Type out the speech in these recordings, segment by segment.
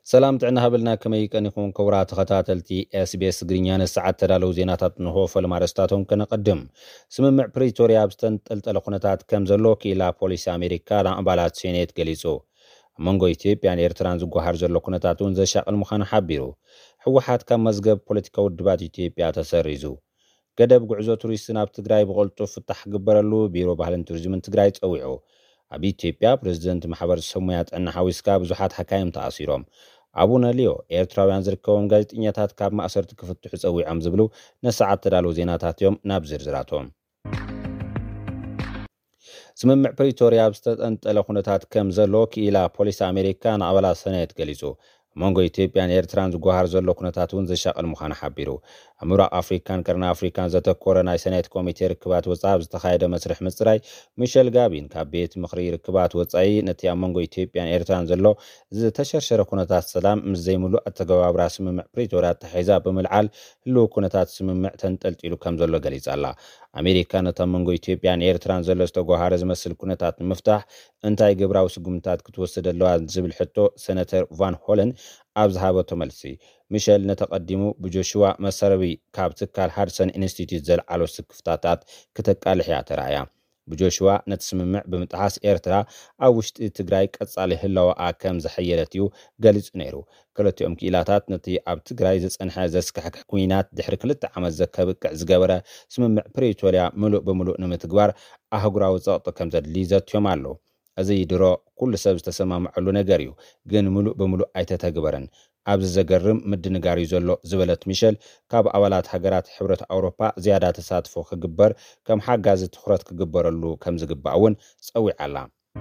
سلام تعنا هبلنا كما يكن يكون كورات خطاتلتي SBS غرينيان ساعات تدالو زيناتات نهو فالمارستاتهم كنقدم سممع بريتوريا بستنطلطل خنتات كم زلو كيلا بوليس امريكا لعبالات سينيت غليصو منغو ኢትዮጵያን ኤርትራን ዝጓሃር ዘሎ ኩነታቱን ዘሻቅል ምዃኑ ሓቢሩ ሕወሓት ካብ መዝገብ ፖለቲካዊ ድባት ኢትዮጵያ ተሰሪዙ ገደብ ጉዕዞ ቱሪስትን ኣብ ትግራይ ብቕልጡፍ ፍታሕ ግበረሉ ቢሮ ባህልን ቱሪዝምን ትግራይ ፀዊዑ ኣብ ኢትዮጵያ ፕሬዝደንት ማሕበረሰብ ሞያ ጥዕና ሓዊስካ ብዙሓት ሓካይም ተኣሲሮም ኣቡነ ሊዮ ኤርትራውያን ዝርከቦም ጋዜጠኛታት ካብ ማእሰርቲ ክፍትሑ ፀዊዖም ዝብሉ ነሰዓት ተዳለዉ ዜናታት እዮም ናብ ዝርዝራቶም ስምምዕ ፕሪቶሪያ ብዝተጠንጠለ ኩነታት ከም ዘሎ ክኢላ ፖሊስ ኣሜሪካ ንኣባላት ሰነድ ገሊጹ መንጎ ኢትዮጵያን ኤርትራን ዝጓሃር ዘሎ ኩነታት እውን ዘሻቅል ምዃኑ ሓቢሩ ኣብ ምብራቅ ኣፍሪካን ቀርና ኣፍሪካን ዘተኮረ ናይ ሰነድ ኮሚቴ ርክባት ወፃኢ ዝተኻየደ መስርሕ ምፅራይ ሚሸል ጋቢን ካብ ቤት ምክሪ ርክባት ወፃኢ ነቲ ኣብ መንጎ ኢትዮጵያን ኤርትራን ዘሎ ዝተሸርሸረ ኩነታት ሰላም ምስ ዘይምሉእ ኣተገባብራ ስምምዕ ፕሪቶሪያ ተሓሒዛ ብምልዓል ህልው ኩነታት ስምምዕ ተንጠልጢሉ ከም ዘሎ ገሊጻ ኣላ ኣሜሪካ ነቲ ኣብ መንጎ ኢትዮጵያን ኤርትራን ዘሎ ዝተጓሃረ ዝመስል ኩነታት ንምፍታሕ እንታይ ግብራዊ ስጉምታት ክትወስድ ኣለዋ ዝብል ሕቶ ሰነተር ቫን ሆለን ኣብ ዝሃበቶ መልሲ ሚሸል ነተቀዲሙ ብጆሹዋ መሰረቢ ካብ ትካል ሃድሰን ኢንስቲትዩት ዘልዓሎ ስክፍታታት ክተቃልሕ እያ ተራእያ ብጆሹዋ ነቲ ስምምዕ ብምጥሓስ ኤርትራ ኣብ ውሽጢ ትግራይ ቀጻሊ ህላወኣ ከም ዘሐየለት እዩ ገሊጹ ነይሩ ክልቲኦም ክኢላታት ነቲ ኣብ ትግራይ ዝጸንሐ ዘስካሕክሕ ኩናት ድሕሪ 2 ዓመት ዘከብቅዕ ዝገበረ ስምምዕ ፕሪቶሪያ ምሉእ ብምሉእ ንምትግባር ኣህጉራዊ ጸቕጢ ከም ዘድሊ ዘትዮም ኣሎ እዚ ድሮ ኩሉ ሰብ ዝተሰማምዐሉ ነገር እዩ ግን ምሉእ ብምሉእ ኣይተተግበረን ኣብዚ ዘገርም ምድንጋር እዩ ዘሎ ዝበለት ሚሸል ካብ ኣባላት ሃገራት ሕብረት ኣውሮፓ ዝያዳ ተሳትፎ ክግበር ከም ሓጋዚ ትኩረት ክግበረሉ ከም ዝግባእ እውን ፀዊዓ ኣላ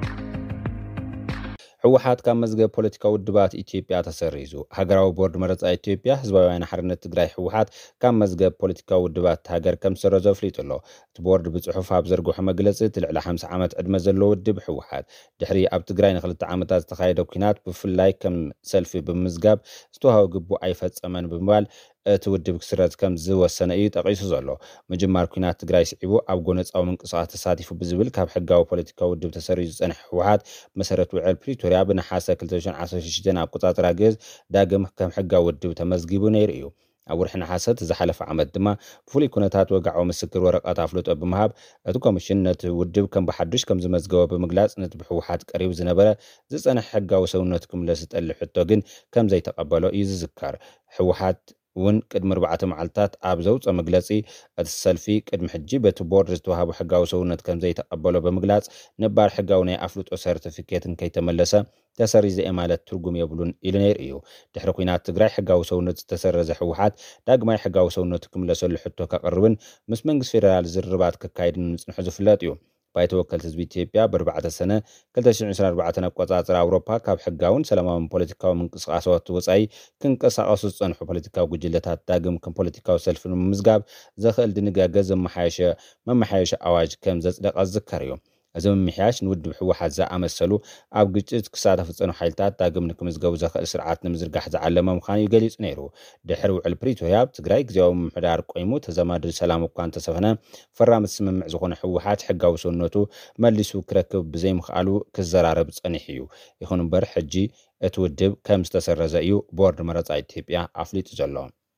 ሕወሓት ካብ መዝገብ ፖለቲካዊ ድባት ኢትዮጵያ ተሰሪዙ ሃገራዊ ቦርድ መረፃ ኢትዮጵያ ህዝባዊ ወያነ ሓርነት ትግራይ ሕወሓት ካብ መዝገብ ፖለቲካዊ ድባት ሃገር ከም ሰረዘ ኣፍሊጡ ኣሎ እቲ ቦርድ ብጽሑፍ ኣብ ዘርግሖ መግለፂ ልዕሊ 50 ዓመት ዕድመ ዘለዎ ውድብ ሕወሓት ድሕሪ ኣብ ትግራይ ን2 ዓመታት ዝተኻየደ ኩናት ብፍላይ ከም ሰልፊ ብምዝጋብ ዝተዋሃበ ግቡእ ኣይፈጸመን ብምባል እቲ ውድብ ክስረዝ ከም ዝወሰነ እዩ ጠቂሱ ዘሎ ምጅማር ኩናት ትግራይ ስዒቡ ኣብ ጎነፃዊ ምንቅስቃስ ተሳቲፉ ብዝብል ካብ ሕጋዊ ፖለቲካዊ ውድብ ተሰሪዙ ዝጸንሐ ሕወሓት መሰረት ውዕል ፕሪቶሪያ ብነሓሰ 2016 ኣብ ቁጻጽራ ግዝ ዳግም ከም ሕጋዊ ውድብ ተመዝጊቡ ነይሩ እዩ ኣብ ወርሒ ነሓሰ ዝሓለፈ ዓመት ድማ ብፍሉይ ኩነታት ወግዓዊ ምስክር ወረቐት ኣፍልጦ ብምሃብ እቲ ኮሚሽን ነቲ ውድብ ከም ብሓዱሽ ከም ዝመዝገበ ብምግላጽ ነቲ ብሕወሓት ቀሪቡ ዝነበረ ዝጸንሐ ሕጋዊ ሰውነት ክምለስ ዝጠልሕ ሕቶ ግን ከም ዘይተቐበሎ እዩ ዝዝከር ሕወሓት እውን ቅድሚ 4 መዓልታት ኣብ ዘውፀ መግለፂ እቲ ሰልፊ ቅድሚ ሕጂ በቲ ቦርድ ዝተዋሃቡ ሕጋዊ ሰውነት ከም ዘይተቐበሎ ብምግላጽ ነባር ሕጋዊ ናይ ኣፍልጦ ሰርቲፊኬትን ከይተመለሰ ተሰሪዘ ማለት ትርጉም የብሉን ኢሉ ነይሩ እዩ ድሕሪ ኩናት ትግራይ ሕጋዊ ሰውነት ዝተሰረዘ ሕወሓት ዳግማይ ሕጋዊ ሰውነት ክምለሰሉ ሕቶ ከቕርብን ምስ መንግስቲ ፌደራል ዝርርባት ክካይድን ምጽንሑ ዝፍለጥ እዩ ባይተ ወከልቲ ህዝቢ ኢትዮጵያ ብ4 ሰነ 2024 ኣቆጻጽራ ኣውሮፓ ካብ ሕጋውን ሰላማውን ፖለቲካዊ ምንቅስቃሳት ወጻኢ ክንቀሳቀሱ ዝጸንሑ ፖለቲካዊ ጉጅለታት ዳግም ከም ፖለቲካዊ ሰልፊ ንምዝጋብ ዘኽእል ድንጋገ መመሓየሸ ኣዋጅ ከም ዘጽደቐ ዝዝከር እዩ እዚ ምምሕያሽ ንውድብ ሕወሓት ዝኣመሰሉ ኣብ ግጭት ክሳተፉ ዝጸንሑ ሓይልታት ዳግም ንክምዝገቡ ዘኽእል ስርዓት ንምዝርጋሕ ዝዓለመ ምዃኑ ገሊጹ ነይሩ ድሕሪ ውዕል ፕሪቶሪያ ኣብ ትግራይ ግዜያዊ ምምሕዳር ቆይሙ ተዘማዲ ሰላም እኳ እንተሰፈነ ፈራሚ ስምምዕ ዝኾነ ሕወሓት ሕጋዊ ሰውነቱ መሊሱ ክረክብ ብዘይምኽኣሉ ክዘራረብ ጸኒሑ እዩ ይኹን እምበር ሕጂ እቲ ውድብ ከም ዝተሰረዘ እዩ ቦርድ መረፃ ኢትዮጵያ ኣፍሊጡ ዘሎ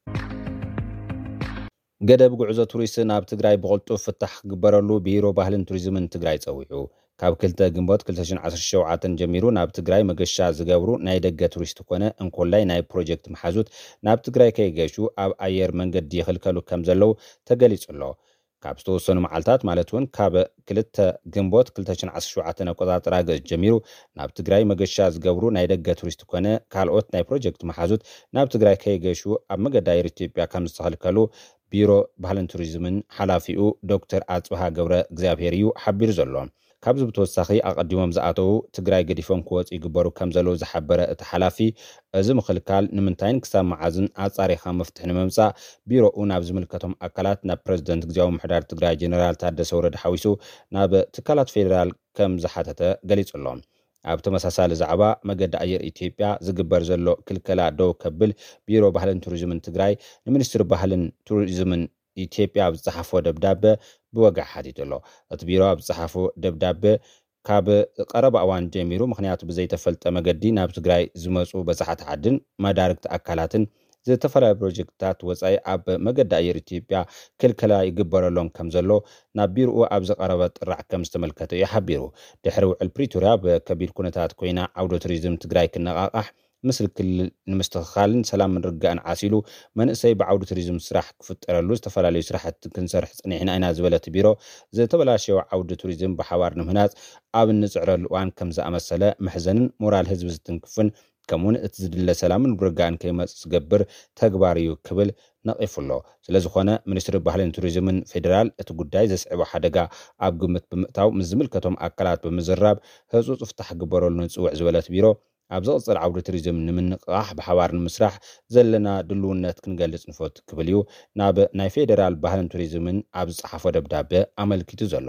ገደብ ጉዕዞ ቱሪስትን ኣብ ትግራይ ብቕልጡፍ ፍታሕ ክግበረሉ ቢሮ ባህልን ቱሪዝምን ትግራይ ፀዊዑ ካብ 2 ግንቦት 2017 ጀሚሩ ናብ ትግራይ መገሻ ዝገብሩ ናይ ደገ ቱሪስት ኮነ እንኮላይ ናይ ፕሮጀክት መሓዙት ናብ ትግራይ ከይገሹ ኣብ ኣየር መንገዲ ይኽልከሉ ከም ዘለው ተገሊጹ ኣሎ ካብ ዝተወሰኑ መዓልታት ማለት እውን ካብ 2 ግንቦት 2017 ኣቆጻጽራ ገጽ ጀሚሩ ናብ ትግራይ መገሻ ዝገብሩ ናይ ደገ ቱሪስት ኮነ ካልኦት ናይ ፕሮጀክት መሓዙት ናብ ትግራይ ከይገሹ ኣብ መገዳይር ኢትዮጵያ ከም ዝተኽልከሉ ቢሮ ባህልን ቱሪዝምን ሓላፊኡ ዶክተር ኣጽብሃ ገብረ እግዚአብሔር እዩ ሓቢሩ ዘሎ ካብዚ ብተወሳኺ ኣቐዲሞም ዝኣተው ትግራይ ገዲፎም ክወፁ ይግበሩ ከም ዘለው ዝሓበረ እቲ ሓላፊ እዚ ምኽልካል ንምንታይን ክሳብ መዓዝን ኣጻሪኻ መፍትሒ ንምምጻእ ቢሮኡ ናብ ዝምልከቶም ኣካላት ናብ ፕሬዝደንት ግዜያዊ ምምሕዳር ትግራይ ጀነራል ታደሰ ወረደ ሓዊሱ ናብ ትካላት ፌደራል ከም ዝሓተተ ገሊጹ ኣሎ ኣብ ተመሳሳሊ ዛዕባ መገዲ ኣየር ኢትዮጵያ ዝግበር ዘሎ ክልከላ ደው ከብል ቢሮ ባህልን ቱሪዝምን ትግራይ ንሚኒስትሪ ባህልን ቱሪዝምን ኢትዮጵያ ኣብ ዝጽሓፎ ደብዳቤ ብወግዓ ሓቲቱ ኣሎ እቲ ቢሮ ኣብ ዝጽሓፎ ደብዳቤ ካብ ቀረባ እዋን ጀሚሩ ምክንያቱ ብዘይተፈልጠ መገዲ ናብ ትግራይ ዝመፁ በፃሕቲ ዓድን መዳርግቲ ኣካላትን ዝተፈላለዩ ፕሮጀክትታት ወፃኢ ኣብ መገዲ ኣየር ኢትዮጵያ ክልከላ ይግበረሎም ከም ዘሎ ናብ ቢሮኡ ኣብ ዝቐረበ ጥራዕ ከም ዝተመልከተ ይሓቢሩ ድሕሪ ውዕል ፕሪቶርያ በከቢድ ኩነታት ኮይና ዓውደ ቱሪዝም ትግራይ ክነቃቃሕ ምስል ክልል ንምስትኽኻልን ሰላምን ርግኣን ዓሲሉ መንእሰይ ብዓውዲ ቱሪዝም ስራሕ ክፍጠረሉ ዝተፈላለዩ ስራሕቲ ክንሰርሕ ፀኒሕና ኢና ዝበለት ቢሮ ዝተበላሸወ ዓውዲ ቱሪዝም ብሓባር ንምህናፅ ኣብ እንፅዕረሉ እዋን ከም ዝኣመሰለ መሕዘንን ሞራል ህዝቢ ዝትንክፍን ከምውን እቲ ዝድለ ሰላምን ርግኣን ከይመፅእ ዝገብር ተግባር እዩ ክብል ነቒፉሎ ስለዝኾነ ሚኒስትሪ ባህልን ቱሪዝምን ፌደራል እቲ ጉዳይ ዘስዕቦ ሓደጋ ኣብ ግምት ብምእታው ምስ ዝምልከቶም ኣካላት ብምዝራብ ህፁፅ ፍታሕ ግበረሉ ንፅውዕ ዝበለት ቢሮ ኣብ ዝቕፅል ዓውዲ ቱሪዝም ንምንቅቃሕ ብሓባር ንምስራሕ ዘለና ድልውነት ክንገልጽ ንፈቱ ክብል እዩ ናብ ናይ ፌደራል ባህልን ቱሪዝምን ኣብ ዝፀሓፎ ደብዳቤ ኣመልኪቱ ዘሎ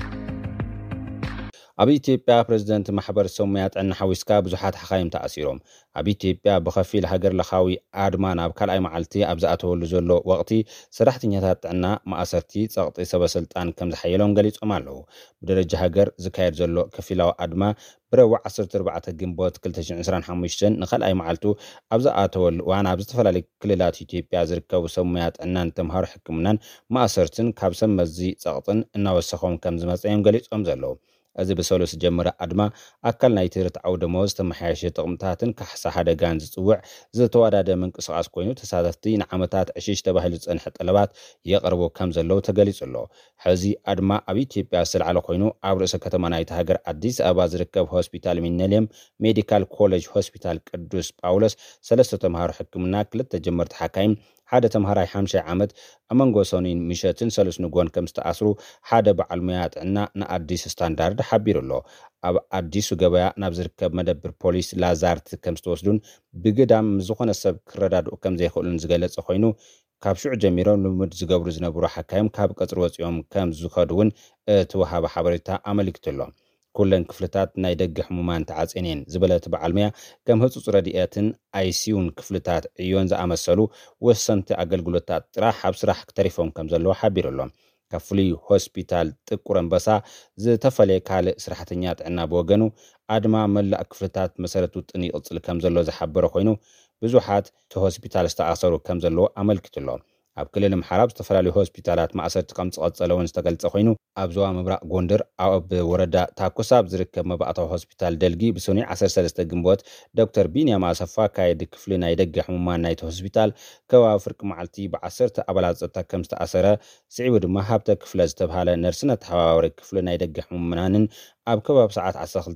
ኣብ ኢትዮጵያ ፕሬዝደንት ማሕበረሰብ ሞያ ጥዕና ሓዊስካ ብዙሓት ሓኻይም ተኣሲሮም ኣብ ኢትዮጵያ ብኸፊል ሃገር ለኻዊ ኣድማ ናብ ካልኣይ መዓልቲ ኣብ ዝኣተወሉ ዘሎ ወቕቲ ሰራሕተኛታት ጥዕና ማእሰርቲ ፀቕጢ ሰበስልጣን ከም ዝሓየሎም ገሊፆም ኣለዉ ብደረጃ ሃገር ዝካየድ ዘሎ ከፊላዊ ኣድማ ብረቡዕ 14 ግንቦት 2025 ንኻልኣይ መዓልቱ ኣብ ዝኣተወሉ እዋን ኣብ ዝተፈላለዩ ክልላት ኢትዮጵያ ዝርከቡ ሰብ ሞያ ጥዕናን ተምሃሮ ሕክምናን ማእሰርትን ካብ ሰብ መዚ ፀቕጥን እናወሰኾም ከም ዝመፀዮም ገሊፆም ዘለዉ እዚ ብሰሉስ ጀመረ ኣድማ ኣካል ናይ ትርትዓው ደመወዝ ተመሓየሸ ጥቕምታትን ካሕሳ ሓደጋን ዝፅውዕ ዝተወዳደ ምንቅስቓስ ኮይኑ ተሳተፍቲ ንዓመታት ዕሽሽ ተባሂሉ ዝፀንሐ ጠለባት የቕርቡ ከም ዘለው ተገሊጹ ኣሎ ሕዚ ኣድማ ኣብ ኢትዮጵያ ዝተልዓለ ኮይኑ ኣብ ርእሰ ከተማ ናይቲ ሃገር ኣዲስ ኣበባ ዝርከብ ሆስፒታል ሚሊኒየም ሜዲካል ኮሌጅ ሆስፒታል ቅዱስ ጳውሎስ 3 ተምሃሮ ሕክምና 2 ጀመርቲ ሓካይም ሓደ ተምሃራይ 50 ዓመት ኣመንጎ ሰኒን ምሸትን ሰሉስ ንጎን ከም ዝተኣስሩ ሓደ በዓል ሞያ ጥዕና ንኣዲስ ስታንዳርድ ሓቢሩሎ ኣብ ኣዲሱ ገበያ ናብ ዝርከብ መደብር ፖሊስ ላዛርት ከም ዝተወስዱን ብግዳም ዝኾነ ሰብ ክረዳድኡ ከም ዘይኽእሉን ዝገለጸ ኮይኑ ካብ ሽዑ ጀሚሮም ልምድ ዝገብሩ ዝነበሩ ሓካይም ካብ ቀፅሪ ወፂኦም ከም ዝኸዱውን እትወሃበ ሓበሬታ ኣመልክቱሎ ኩለን ክፍልታት ናይ ደገ ሕሙማን ተዓፅነን ዝበለት በዓል ሞያ ከም ህፁፅ ረድኤትን ኣይሲዩን ክፍልታት ዕዮን ዝኣመሰሉ ወሰንቲ ኣገልግሎታት ጥራሕ ኣብ ስራሕ ክተሪፎም ከም ዘለዎ ሓቢሩሎም ካብ ፍሉይ ሆስፒታል ጥቁር ኣንበሳ ዝተፈለየ ካልእ ስራሕተኛ ጥዕና ብወገኑ ኣድማ መላእ ክፍልታት መሰረት ውጥን ይቕፅል ከም ዘሎ ዝሓበረ ኮይኑ ብዙሓት ሆስፒታል ዝተኣሰሩ ከም ዘለዎ ኣመልኪቱሎ ኣብ ክልል ምሓራ ዝተፈላለዩ ሆስፒታላት ማእሰርቲ ከም ዝቐፀለውን ዝተገልጸ ኮይኑ ኣብ ዞባ ምብራቕ ጎንደር ኣብ ወረዳ ታኩሳብ ዝርከብ መባእታዊ ሆስፒታል ደልጊ ብሰኒ 13 ግንቦት ዶክተር ቢንያም ኣሰፋ ካየዲ ክፍሊ ናይ ደገ ሕሙማን ናይቲ ሆስፒታል ከባቢ ፍርቂ መዓልቲ ብ10 ኣባላት ፀጥታ ከም ዝተኣሰረ ስዒቡ ድማ ሃብተ ክፍለ ዝተባሃለ ነርስነ ተሓባባሪ ክፍሊ ናይ ደገ ሕሙማንን ኣብ ከባቢ ሰዓት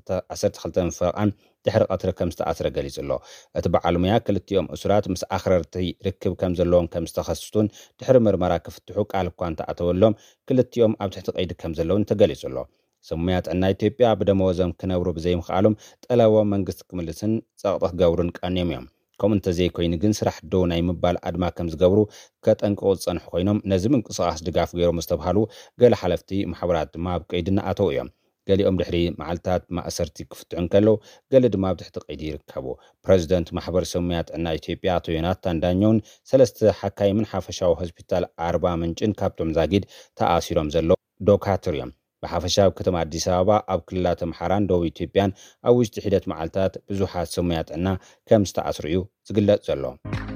12 ፍርቃን ድሕሪ ቀትሪ ከም ዝተኣስረ ገሊጹ ኣሎ እቲ በዓል ሞያ ክልቲኦም እሱራት ምስ ኣኽረርቲ ርክብ ከም ዘለዎም ከም ዝተኸስቱን ድሕሪ ምርመራ ክፍትሑ ቃል እኳ እንተኣተወሎም ክልቲኦም ኣብ ትሕቲ ቀይዲ ከም ዘለውን ተገሊጹ ኣሎ ሰብ ሞያ ጥዕና ኢትዮጵያ ብደመወዞም ክነብሩ ብዘይምኽኣሎም ጠለቦም መንግስቲ ክምልስን ፀቕጢ ክገብሩን ቀንዮም እዮም ከምኡ እንተዘይኮይኑ ግን ስራሕ ደው ናይ ምባል ኣድማ ከም ዝገብሩ ከጠንቅቑ ዝፀንሑ ኮይኖም ነዚ ምንቅስቓስ ድጋፍ ገይሮም ዝተባሃሉ ገለ ሓለፍቲ ማሕበራት ድማ ኣብ ቀይዲ እናኣተው እዮም ገሊኦም ድሕሪ መዓልታት ማእሰርቲ ክፍትዑን ከለው ገለ ድማ ኣብ ትሕቲ ቀይዲ ይርከቡ ፕሬዝደንት ማሕበረሰብ ሞያ ጥዕና ኢትዮጵያ ኣቶ ዮናታን ዳኞን 3 ሓካይምን ሓፈሻዊ ሆስፒታል 40 ምንጭን ካብቶም ዛጊድ ተኣሲሮም ዘለው ዶክተር እዮም ብሓፈሻ ኣብ ከተማ ኣዲስ ኣበባ ኣብ ክልላት ኣምሓራን ደቡብ ኢትዮጵያን ኣብ ውሽጢ ሒደት መዓልታት ብዙሓት ሰብ ሞያ ጥዕና ከም ዝተኣስሩ እዩ ዝግለጽ ዘሎ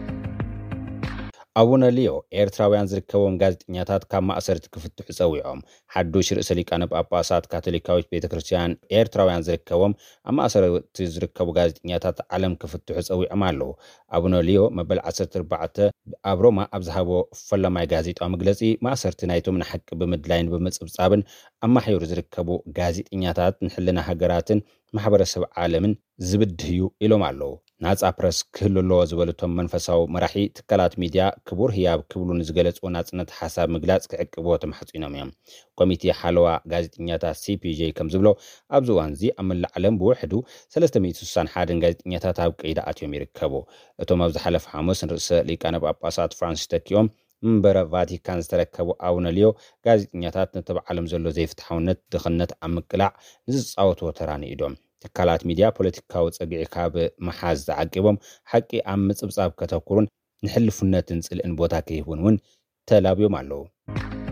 ኣቡነ ሊዮ ኤርትራውያን ዝርከቦም ጋዜጠኛታት ካብ ማእሰርቲ ክፍትሑ ፀዊዖም ሓዱሽ ርእሰ ሊቃነ ጳጳሳት ካቶሊካዊት ቤተክርስትያን ኤርትራውያን ዝርከቦም ኣብ ማእሰርቲ ዝርከቡ ጋዜጠኛታት ዓለም ክፍትሑ ፀዊዖም ኣለዉ ኣቡነ ሊዮ መበል 14 ኣብ ሮማ ኣብ ዝሃቦ ፈላማይ ጋዜጣዊ መግለፂ ማእሰርቲ ናይቶም ንሓቂ ብምድላይን ብምፅብፃብን ኣማሒሩ ዝርከቡ ጋዜጠኛታት ንሕልና ሃገራትን ማሕበረሰብ ዓለምን ዝብድህዩ ኢሎም ኣለዉ ናፃ ፕረስ ክህልሎ ዝበለቶም መንፈሳዊ መራሒ ትካላት ሚድያ ክቡር ህያብ ክብሉን ዝገለጹ ናጽነት ሓሳብ ምግላጽ ክዕቅቦ ተማሕጺኖም እዮም ኮሚቴ ሓለዋ ጋዜጠኛታት CPJ ከም ዝብሎ ኣብዚ እዋን እዚ ኣብ መላእ ዓለም ብውሕዱ 361 ጋዜጠኛታት ኣብ ቀይዲ ኣትዮም ይርከቡ እቶም ኣብ ዝሓለፈ ሐሙስ ርእሰ ሊቃነ ጳጳሳት ፍራንሲስ ተኪኦም መንበረ ቫቲካን ዝተረከቡ ኣቡነ ሊዮ ጋዜጠኛታት ነተባዓለም ዘሎ ዘይፍትሓውነት ድኽነት ኣብ ምቅላዕ ንዝፃወትዎ ተራ ንኢዶም ትካላት ሚድያ ፖለቲካዊ ፀግዒ ካብ መሓዝ ተዓቂቦም ሓቂ ኣብ ምፅብፃብ ከተኩሩን ንሕልፍነትን ፅልእን ቦታ ከይህቡን እውን ተላብዮም ኣለዉ